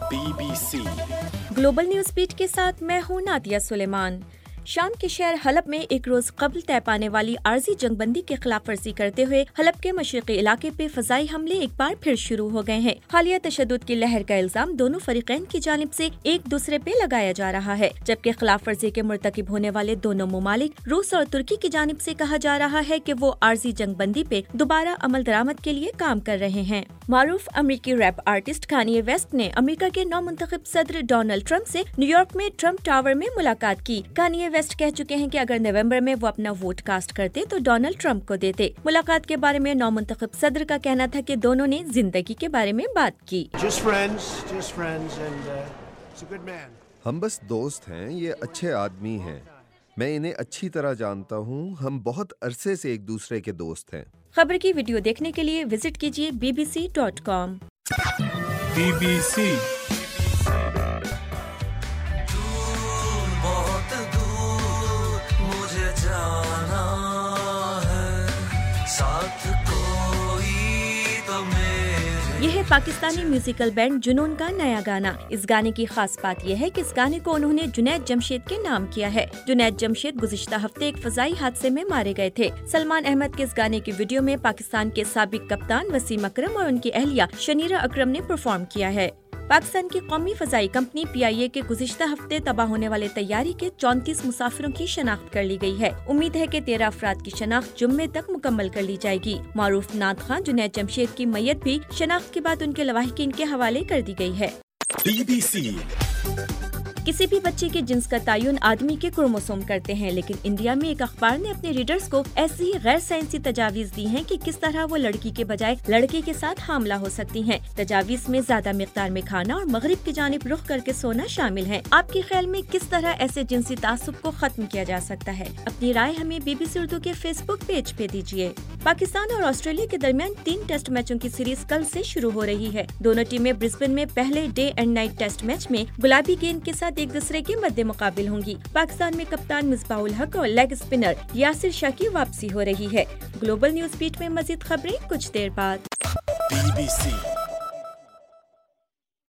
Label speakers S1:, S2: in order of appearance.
S1: BBC
S2: global news beat के साथ मैं हूँ नादिया सुलेमान। शाम के शहर हलब में एक रोज कबल तय पाने वाली आर्जी जंगबंदी की खिलाफ वर्जी करते हुए हलब के मशरकी इलाके पे फजाई हमले एक बार फिर शुरू हो गए हैं। हालिया तशद्दुद की लहर का इल्जाम दोनों फरीकैन की जानिब से एक दूसरे पे लगाया जा रहा है, जबकि खिलाफ वर्जी के मुर्तकिब होने वाले दोनों ममालिक रूस और तुर्की की जानिब से कहा जा रहा है कि वो आर्जी जंगबंदी पे दोबारा अमल दरामद के लिए काम कर रहे हैं। मारूफ अमरीकी रैप आर्टिस्ट कानिये वेस्ट ने अमेरिका के नौमुंतखब सदर डोनाल्ड ट्रंप से न्यूयॉर्क में ट्रंप टावर में मुलाकात की। कानिये वेस्ट कह चुके हैं कि अगर नवंबर में वो अपना वोट कास्ट करते तो डोनाल्ड ट्रंप को देते। मुलाकात के बारे में नौमुंतखब सदर का कहना था कि दोनों ने जिंदगी के बारे में बात की।
S3: हम बस दोस्त हैं, ये अच्छे आदमी हैं, मैं इन्हें अच्छी तरह जानता हूँ, हम बहुत अरसे से एक दूसरे के दोस्त हैं।
S2: खबर की वीडियो देखने के लिए विजिट कीजिए bbc.com।
S1: BBC
S2: यह है पाकिस्तानी म्यूजिकल बैंड जुनून का नया गाना। इस गाने की खास बात यह है कि इस गाने को उन्होंने जुनैद जमशेद के नाम किया है। जुनैद जमशेद गुज़िश्ता हफ्ते एक फजाई हादसे में मारे गए थे। सलमान अहमद के इस गाने की वीडियो में पाकिस्तान के साबिक कप्तान वसीम अकरम और उनकी अहलिया शनीरा अकरम ने परफॉर्म किया है। पाकिस्तान की कौमी फजाई कंपनी PIA के गुज़िश्ता हफ्ते तबाह होने वाले तैयारी के 34 मुसाफिरों की शनाख्त कर ली गई है। उम्मीद है कि 13 अफराद की शनाख्त जुम्मे तक मुकम्मल कर ली जाएगी। मारूफ नात खां जुनैद जमशेद की मैयत भी शनाख्त के बाद उनके लवाहिकीन के हवाले कर दी गई है।
S1: BBC
S2: किसी भी बच्चे के जिन्स का तयन आदमी के क्रोमोसोम करते हैं, लेकिन इंडिया में एक अखबार ने अपने रीडर्स को ऐसी ही गैर साइंसी तजावीज़ दी हैं कि किस तरह वो लड़की के बजाय लड़के के साथ हामला हो सकती हैं। तजावीज़ में ज्यादा मिकदार में खाना और मगरिब की जानिब रुख करके सोना शामिल है। आपके ख्याल में किस तरह ऐसे जिनसी तासुब को खत्म किया जा सकता है? अपनी राय हमें BBC उर्दू के फेसबुक पेज पे दीजिए। पाकिस्तान और ऑस्ट्रेलिया के दरमियान 3 टेस्ट मैचों की सीरीज कल से शुरू हो रही है। दोनों टीमें ब्रिस्बेन में पहले day and night test match में गुलाबी गेंद के साथ एक दूसरे के मद्दे मुकाबिल होंगी। पाकिस्तान में कप्तान मिसबाहुल हक और लेग स्पिनर यासिर शाह की वापसी हो रही है। ग्लोबल न्यूज बीट में मजीद खबरें कुछ देर बाद।
S1: BBC